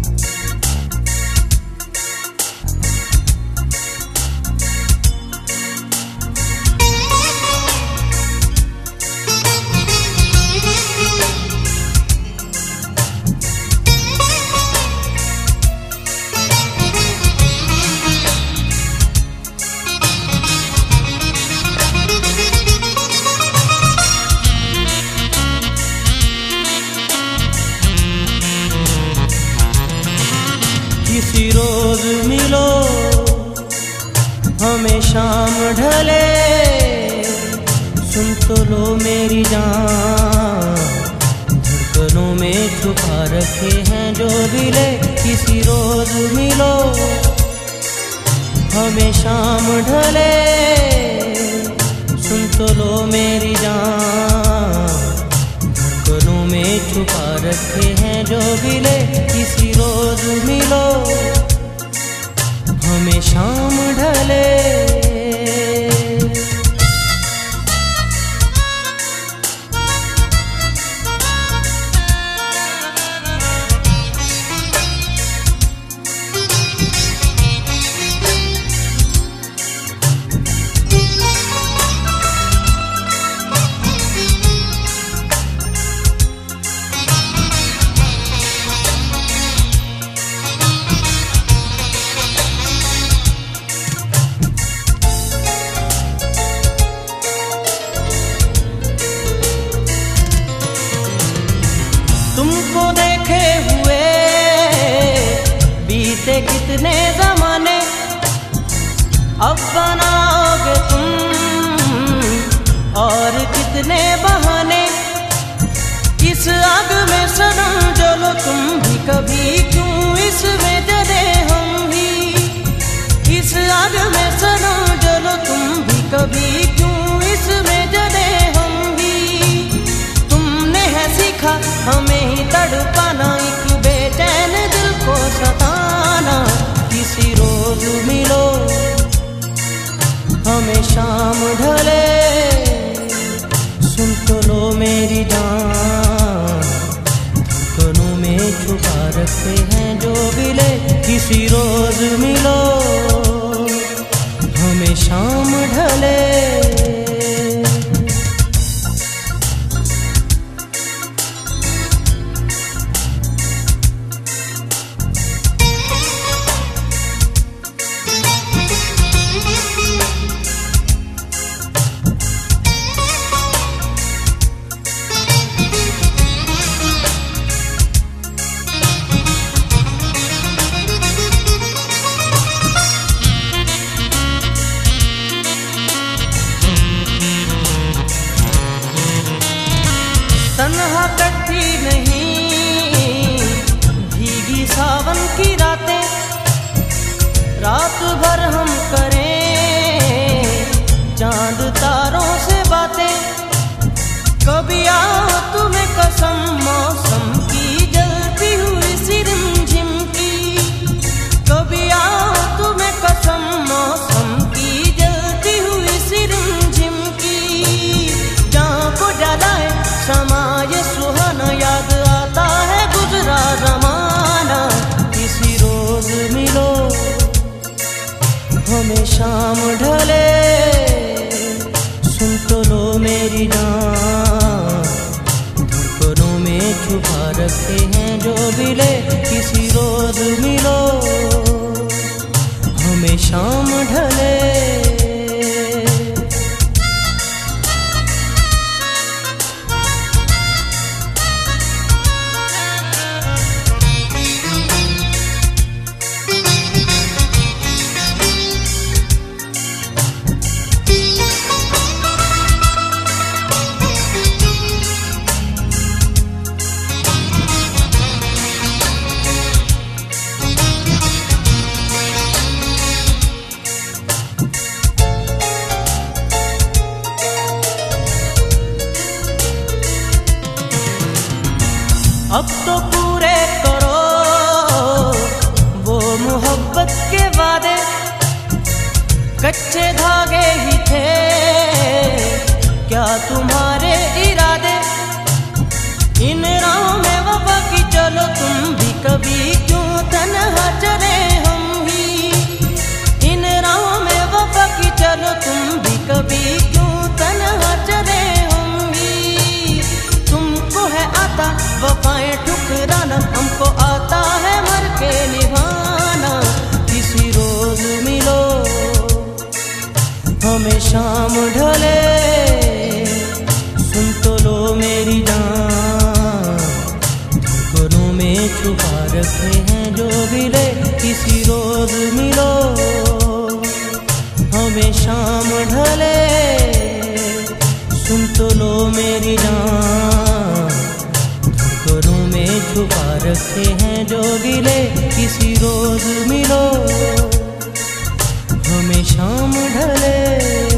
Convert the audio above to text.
किसी रोज मिलो हमें शाम ढले, सुन तो लो मेरी जान, धड़कनों में छुपा रखे हैं जो दिले। किसी रोज मिलो हमें शाम ढले, सुन तो लो मेरी जान, धड़कनों में छुपा रखे हैं जो दिले। किसी रोज मिलो हमें शाम ढले। तुमको देखे हुए बीते कितने ज़माने, अब बनाओगे तुम और कितने बहाने। इस आग में सनम जलो तुम भी कभी, क्यों इसमें जले हम भी। इस आग में सनम जलो तुम भी कभी, क्यों इसमें जले हम भी। तुमने है सीखा हमें ही तड़पाना, एक बेचैन दिल को सताना। किसी रोज मिलो हमें शाम ढले, सुन तो लो मेरी जान, धड़कनों में छुपा रखे हैं जो गिले। किसी रोज मिलो हमें शाम ढले। तन्हा कटती नहीं भीगी सावन की रातें, रात भर हम करें चांद तारों से बातें। कभी आओ तुम्हें कसम मौसम की जलती हुई सी रिमझिम की, कभी आओ तुम्हें कसम मौसम की जलती हुई सी रिमझिम की। जहाँ को जलाए समा ये सुहाना, याद आता है गुजरा जमाना। किसी रोज मिलो हमें शाम ढले, सुन तो लो मेरी जान, धड़कनों में छुपा रखे हैं जो दिले। किसी रोज मिलो हमें शाम ढले। छुपा रखे हैं जो गिले, किसी रोज मिलो हमें शाम ढले। सुन तो लो मेरी जान, धड़कनों में छुपा रखे हैं जो गिले, किसी रोज मिलो हमें शाम ढले।